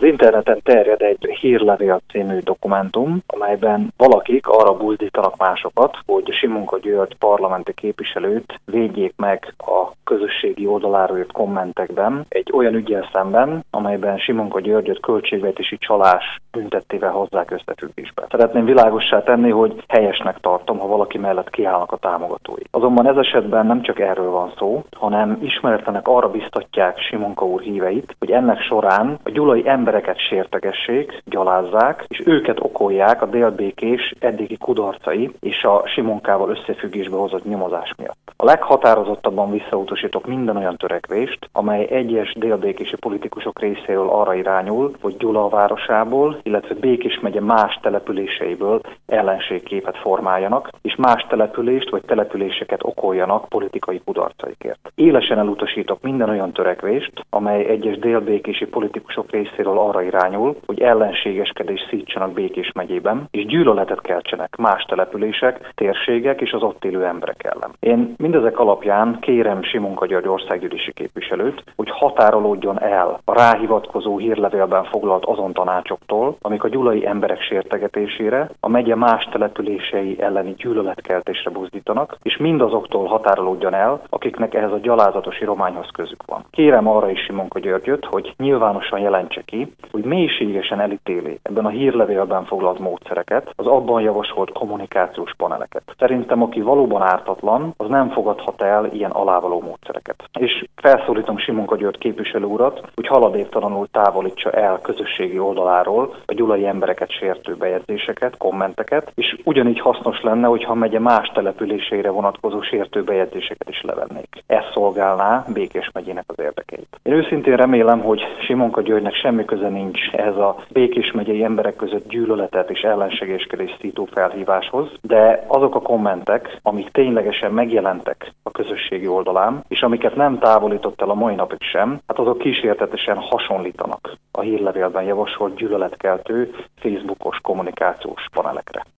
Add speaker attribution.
Speaker 1: interneten terjed egy Hírlevél című dokumentum, amelyben valakik arra buzdítanak másokat, hogy Simonka György parlamenti képviselőt védjék meg a közösségi oldaláról jött kommentekben egy olyan üggyel szemben, amelyben Simonka Györgyöt költségvetési csalás büntettével hozzák összefüggésbe. Szeretném világossá tenni, hogy helyesnek tartom, ha valaki mellett kiállnak a támogatói. Azonban ez esetben nem csak erről van szó, hanem ismeretlenek arra biztatják Simonka úr híveit, hogy ennek során a gyulai embereket sértegessék, gyalázzák, és őket okolják a délbékés eddigi kudarcai és a Simonkával összefüggésbe hozott nyomozás miatt. A leghatározottabban visszautasítok minden olyan törekvést, amely egyes délbékési politikusok részéről arra irányul, hogy Gyula városából, illetve Békés megye más településeiből ellenségképet formáljanak, és más települést vagy településeket okoljanak politikai kudarcaikért. Élesen elutasítok minden olyan törekvést, amely egyes délbékési politikusok részéről arra irányul, hogy ellenségeskedést szítsanak Békés megyében, és gyűlöletet keltsenek más települések, térségek és az ott élő emberek ellen. Én mindezek alapján kérem Simonka György országgyűlési képviselőt, hogy határolódjon el a ráhivatkozó hírlevélben foglalt azon tanácsoktól, amik a gyulai emberek sértegetésére, a megye más települései elleni gyűlöletkeltésre buzdítanak, és mindazoktól határolódjon el, akiknek ehhez a gyalázatos irományhoz közük van. Kérem arra is Simonka Györgyöt, hogy nyilvánosan jelentse ki, hogy mélységesen elítéli ebben a hírlevélben foglalt módszereket, az abban javasolt kommunikációs paneleket. Szerintem, aki valóban ártatlan, az nem fogadhat el ilyen alávaló módszereket. És felszólítom Simonka György képviselő urat, hogy haladéktalanul távolítsa el közösségi oldaláról a gyulai embereket sértő bejegyzéseket, kommenteket, és ugyanígy hasznos lenne, hogyha a megye más településeire vonatkozó sértő bejegyzéseket is levennék. Ez szolgálná Békés megyének az érdekeit. Én őszintén remélem, hogy Simonka Györgynek semmi köze nincs ehhez a Békés megyei emberek között gyűlöletet és ellenségeskedést szító felhíváshoz, de azok a kommentek, amik ténylegesen megjelentek a közösségi oldalán, és amiket nem távolított el a mai napig sem, hát azok kísértetesen hasonlítanak a hírlevélben javasolt gyűlöletkeltő Facebookos kommunikációs panelekre.